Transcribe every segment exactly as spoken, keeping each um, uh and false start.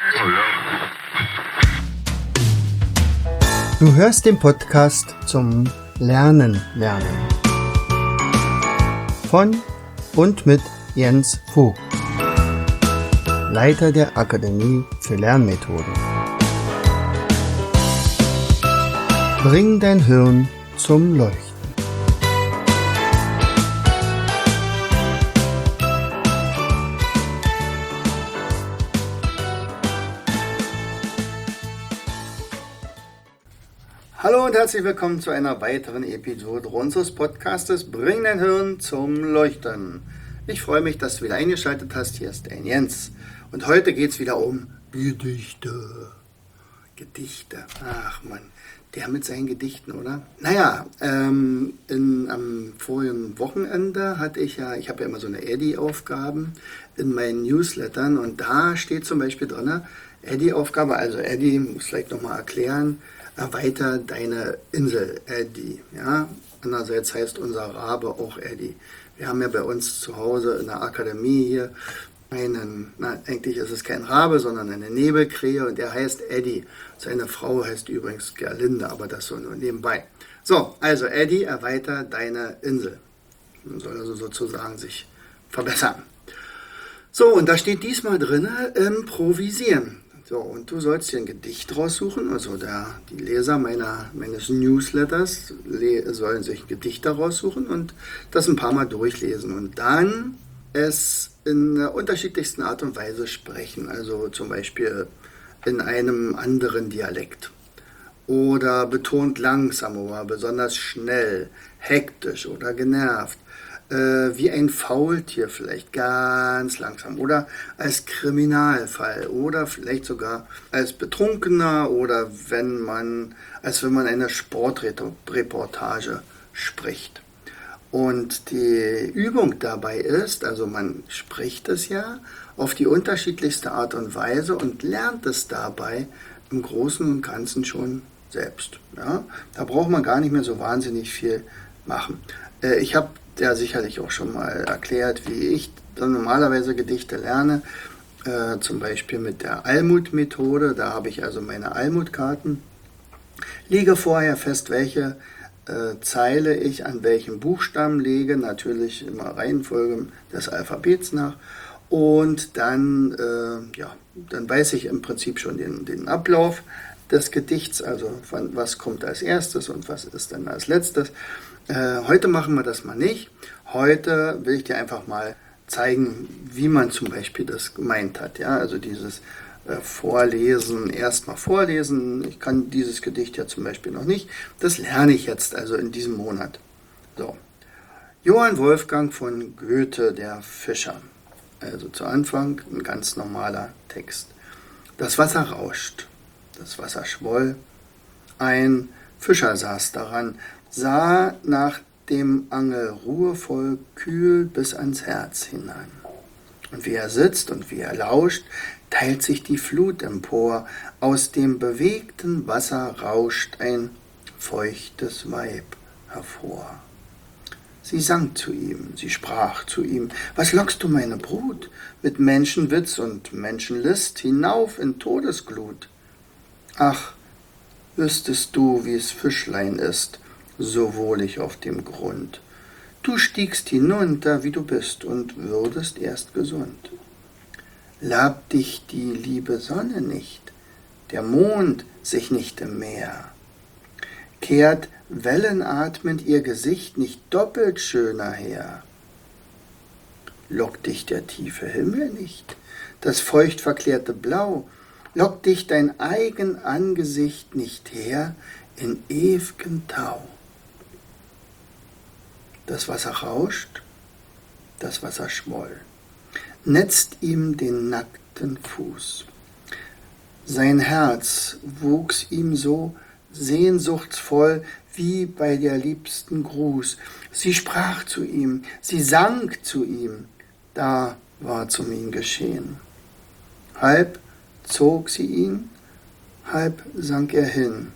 Du hörst den Podcast zum Lernen lernen von und mit Jens Vogt, Leiter der Akademie für Lernmethoden. Bring dein Hirn zum Leuchten. Hallo und herzlich willkommen zu einer weiteren Episode unseres Podcastes Bring dein Hirn zum Leuchten. Ich freue mich, dass du wieder eingeschaltet hast. Hier ist dein Jens. Und heute geht es wieder um Gedichte. Gedichte. Ach Mann, der mit seinen Gedichten, oder? Naja, ähm, in, am vorigen Wochenende hatte ich ja, ich habe ja immer so eine Eddy-Aufgaben in meinen Newslettern und da steht zum Beispiel drin, Eddy-Aufgabe, also Eddy, muss ich vielleicht nochmal erklären, erweiter deine Insel, Eddy. Ja? Andererseits heißt unser Rabe auch Eddy. Wir haben ja bei uns zu Hause in der Akademie hier einen, na, eigentlich ist es kein Rabe, sondern eine Nebelkrähe und der heißt Eddy. Seine Frau heißt übrigens Gerlinde, aber das so nur nebenbei. So, also Eddy, erweiter deine Insel. Man soll also sozusagen sich verbessern. So, und da steht diesmal drin, improvisieren. So, und du sollst dir ein Gedicht raussuchen, also der, die Leser meiner, meines Newsletters le- sollen sich ein Gedicht daraus suchen und das ein paar Mal durchlesen und dann es in der unterschiedlichsten Art und Weise sprechen, also zum Beispiel in einem anderen Dialekt oder betont langsam oder besonders schnell, hektisch oder genervt. Wie ein Faultier vielleicht, ganz langsam oder als Kriminalfall oder vielleicht sogar als Betrunkener oder wenn man, als wenn man eine Sportreportage spricht. Und die Übung dabei ist, also man spricht es ja auf die unterschiedlichste Art und Weise und lernt es dabei im Großen und Ganzen schon selbst. Ja? Da braucht man gar nicht mehr so wahnsinnig viel machen. Äh, ich habe ja sicherlich auch schon mal erklärt, wie ich dann normalerweise Gedichte lerne, äh, zum Beispiel mit der Almut-Methode. Da habe ich also meine Almut-Karten, lege vorher fest, welche äh, Zeile ich an welchen Buchstaben lege, natürlich immer Reihenfolge des Alphabets nach. Und dann, äh, ja, dann weiß ich im Prinzip schon den, den Ablauf des Gedichts, also von was kommt als erstes und was ist dann als letztes. Äh, heute machen wir das mal nicht. Heute will ich dir einfach mal zeigen, wie man zum Beispiel das gemeint hat. Ja? Also dieses äh, Vorlesen, erstmal vorlesen. Ich kann dieses Gedicht ja zum Beispiel noch nicht. Das lerne ich jetzt also in diesem Monat. So. Johann Wolfgang von Goethe, der Fischer. Also zu Anfang ein ganz normaler Text. Das Wasser rauscht, das Wasser schwoll. Ein Fischer saß daran, sah nach dem Angel ruhevoll, kühl bis ans Herz hinein. Und wie er sitzt und wie er lauscht, teilt sich die Flut empor, aus dem bewegten Wasser rauscht ein feuchtes Weib hervor. Sie sang zu ihm, sie sprach zu ihm, was lockst du meine Brut mit Menschenwitz und Menschenlist hinauf in Todesglut? Ach, wüsstest du, wie's Fischlein ist, so wohlig auf dem Grund. Du stiegst hinunter, wie du bist, und würdest erst gesund. Labt dich die liebe Sonne nicht, der Mond sich nicht im Meer, kehrt wellenatmend ihr Gesicht nicht doppelt schöner her. Lockt dich der tiefe Himmel nicht, das feucht verklärte Blau, lockt dich dein eigen Angesicht nicht her in ew'gen Tau. Das Wasser rauscht, das Wasser schwoll, netzt ihm den nackten Fuß. Sein Herz wuchs ihm so sehnsuchtsvoll wie bei der liebsten Gruß. Sie sprach zu ihm, sie sang zu ihm, da war zum ihn geschehen. Halb zog sie ihn, halb sank er hin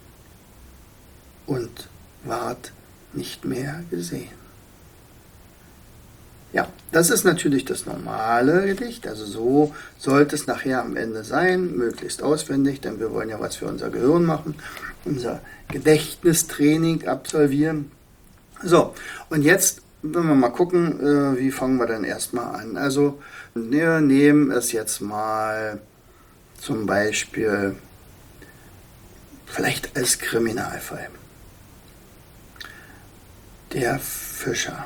und ward nicht mehr gesehen. Ja, das ist natürlich das normale Gedicht, also so sollte es nachher am Ende sein, möglichst auswendig, denn wir wollen ja was für unser Gehirn machen, unser Gedächtnistraining absolvieren. So, und jetzt wollen wir mal gucken, äh, wie fangen wir denn erstmal an. Also wir nehmen es jetzt mal zum Beispiel vielleicht als Kriminalfall. Der Fischer.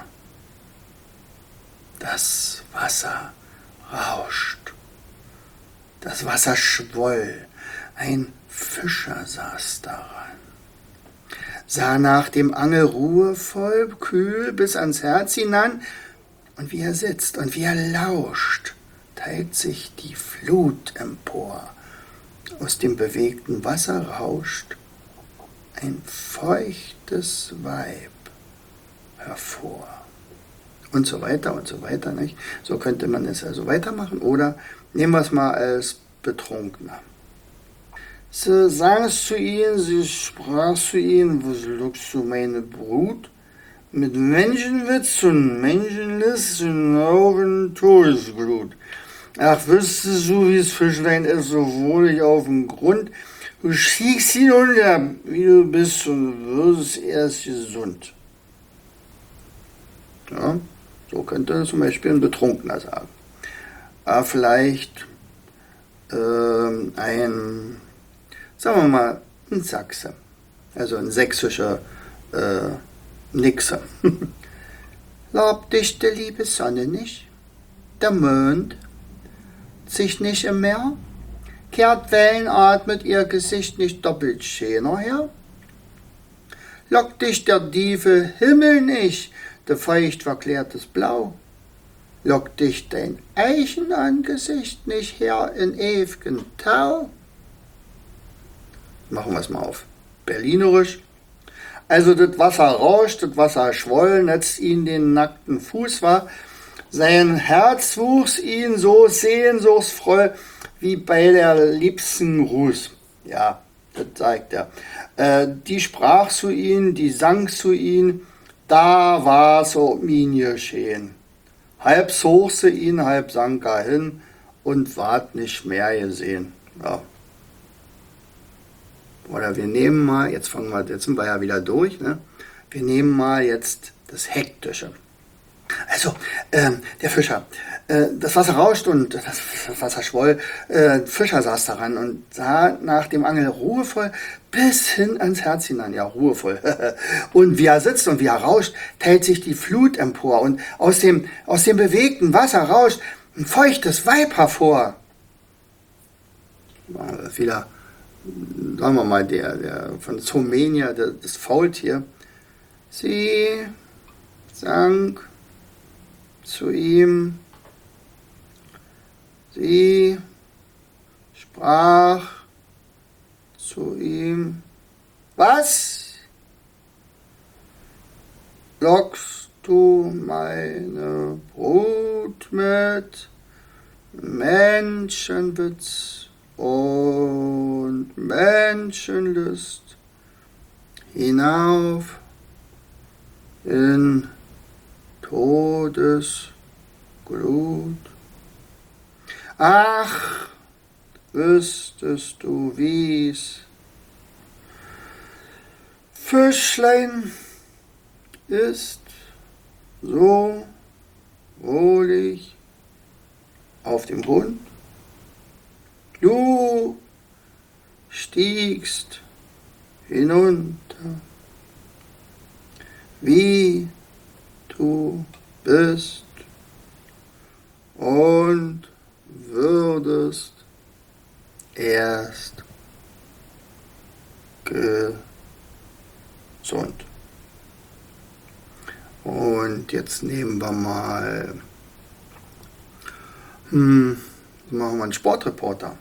Das Wasser rauscht. Das Wasser schwoll. Ein Fischer saß daran. Sah nach dem Angel ruhevoll, kühl bis ans Herz hinan. Und wie er sitzt und wie er lauscht, teilt sich die Flut empor. Aus dem bewegten Wasser rauscht ein feuchtes Weib hervor. Und so weiter und so weiter, nicht? So könnte man es also weitermachen. Oder nehmen wir es mal als Betrunkener. Sie sang es zu ihnen, sie sprach zu ihnen, was lockst du meine Brut? Mit Menschenwitz und Menschenlist in Augen Todesglut. Ach, wüsstest du, wie's Fischlein ist, so wohlig auf dem Grund. Du schickst hinunter, wie du bist, und würdest erst gesund. Ja, so könnte zum Beispiel ein Betrunkener sagen. Aber vielleicht ähm, ein, sagen wir mal, ein Sachse, also ein sächsischer äh, Nixer. Lobt dich der liebe Sonne nicht, der Mond sich nicht im Meer, kehrt Wellenart mit ihr Gesicht nicht doppelt schöner her? Lockt dich der tiefe Himmel nicht, der feucht verklärtes Blau? Lockt dich dein Eichenangesicht nicht her in ew'gen Tau? Machen wir es mal auf Berlinerisch. Also das Wasser rauscht, das Wasser schwoll, netzt ihn den nackten Fuß war, sein Herz wuchs ihn so sehnsuchtsvoll wie bei der liebsten Ruß. Ja, das sagt er. Äh, die sprach zu ihm, die sang zu ihm, da war so min geschehen. Halb zog sie ihn, halb sank er hin und ward nicht mehr gesehen. Ja. Oder wir nehmen mal, jetzt fangen wir, jetzt sind wir ja wieder durch, ne? Wir nehmen mal jetzt das Hektische. Also, ähm, der Fischer, äh, das Wasser rauscht und das Wasser schwoll, äh, Fischer saß daran und sah nach dem Angel ruhevoll bis hin ans Herz hinein, ja, ruhevoll. Und wie er sitzt und wie er rauscht, teilt sich die Flut empor und aus dem, aus dem bewegten Wasser rauscht ein feuchtes Weib hervor. Wieder, sagen wir mal, der, der von Zomenia, der, das Faultier. Sie sang zu ihm, sie sprach zu ihm, was lockst du meine Brut mit Menschenwitz und Menschenlust hinauf in Todesglut. Ach, wüsstest du, wie's Fischlein ist, so wohlig auf dem Grund. Du stiegst hinunter, wie du bist, und würdest erst gesund. Und jetzt nehmen wir mal, hm, machen wir einen Sportreporter.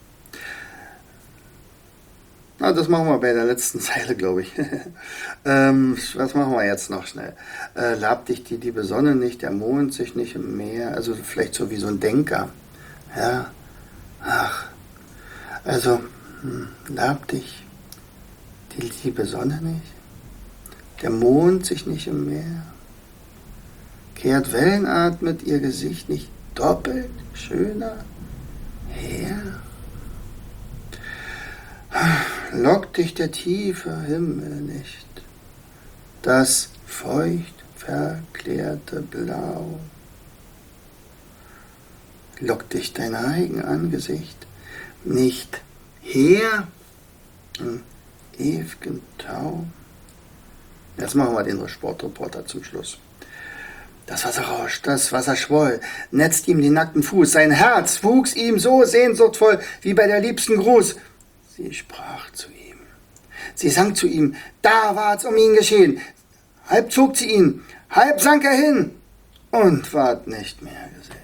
Na, das machen wir bei der letzten Zeile, glaube ich. ähm, was machen wir jetzt noch schnell? Äh, labt dich die liebe Sonne nicht, der Mond sich nicht im Meer. Also vielleicht so wie so ein Denker. Ja, ach, also hm, labt dich die liebe Sonne nicht, der Mond sich nicht im Meer. Kehrt wellenatmet ihr Gesicht nicht doppelt schöner her? Lockt dich der tiefe Himmel nicht, das feucht verklärte Blau? Lockt dich dein eigen Angesicht nicht her im ewigen Tau? Jetzt machen wir den Sportreporter zum Schluss. Das Wasser rauscht, das Wasser schwoll, netzt ihm den nackten Fuß, sein Herz wuchs ihm so sehnsuchtvoll wie bei der liebsten Gruß. Sie sprach zu ihm, sie sang zu ihm, da war's um ihn geschehen. Halb zog sie ihn, halb sank er hin und ward nicht mehr gesehen.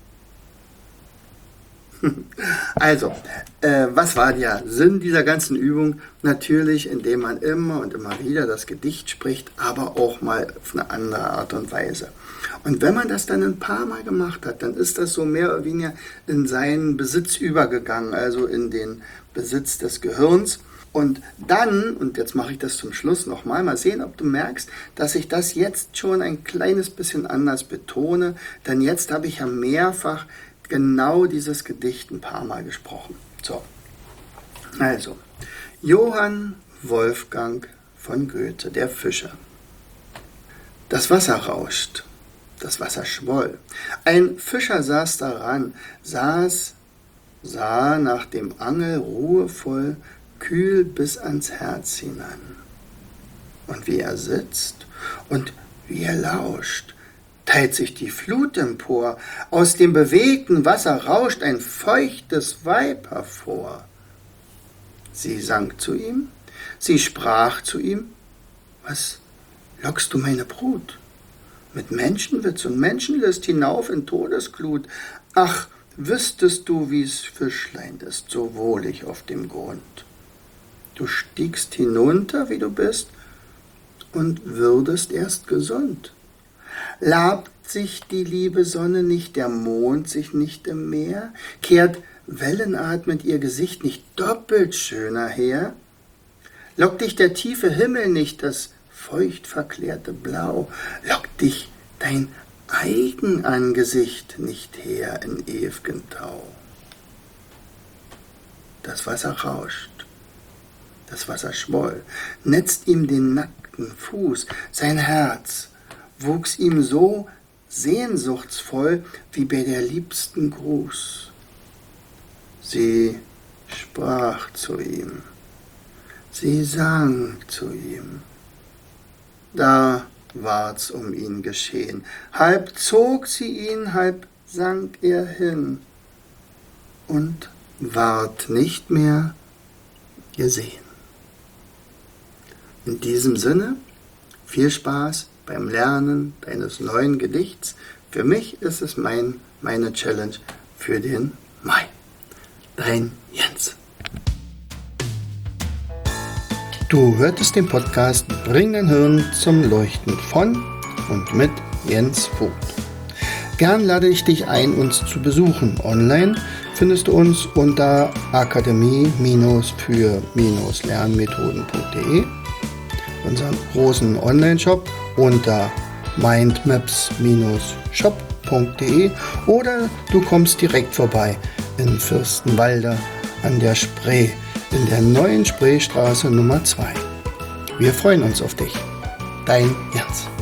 Also, äh, was war der Sinn dieser ganzen Übung? Natürlich, indem man immer und immer wieder das Gedicht spricht, aber auch mal auf eine andere Art und Weise. Und wenn man das dann ein paar Mal gemacht hat, dann ist das so mehr oder weniger in seinen Besitz übergegangen, also in den Besitz des Gehirns. Und dann, und jetzt mache ich das zum Schluss nochmal, mal sehen, ob du merkst, dass ich das jetzt schon ein kleines bisschen anders betone, denn jetzt habe ich ja mehrfach genau dieses Gedicht ein paar Mal gesprochen. So, also, Johann Wolfgang von Goethe, der Fischer. Das Wasser rauscht, das Wasser schwoll. Ein Fischer saß daran, saß, sah nach dem Angel ruhevoll, kühl bis ans Herz hinan. Und wie er sitzt und wie er lauscht, teilt sich die Flut empor, aus dem bewegten Wasser rauscht ein feuchtes Weib hervor. Sie sang zu ihm, sie sprach zu ihm, was lockst du meine Brut? Mit Menschenwitz und Menschenlist hinauf in Todesglut. Ach, wüsstest du, wie's Fischlein ist, so wohlig auf dem Grund. Du stiegst hinunter, wie du bist, und würdest erst gesund. Labt sich die liebe Sonne nicht, der Mond sich nicht im Meer? Kehrt wellenatmend ihr Gesicht nicht doppelt schöner her? Lockt dich der tiefe Himmel nicht, das feucht verklärte Blau? Lockt dich dein eigen Angesicht nicht her in ew'gen Tau? Das Wasser rauscht, das Wasser schwoll, netzt ihm den nackten Fuß, sein Herz wuchs ihm so sehnsuchtsvoll wie bei der liebsten Gruß. Sie sprach zu ihm, sie sang zu ihm. Da ward's um ihn geschehen, halb zog sie ihn, halb sank er hin und ward nicht mehr gesehen. In diesem Sinne, viel Spaß beim Lernen deines neuen Gedichts. Für mich ist es mein, meine Challenge für den Mai. Dein Jens. Du hörtest den Podcast Bring dein Hirn zum Leuchten von und mit Jens Vogt. Gern lade ich dich ein, uns zu besuchen. Online findest du uns unter akademie für lernmethoden punkt de, unseren großen Online-Shop unter mindmaps shop punkt de oder du kommst direkt vorbei in Fürstenwalde an der Spree, in der neuen Spreestraße Nummer zwei. Wir freuen uns auf dich. Dein Jens.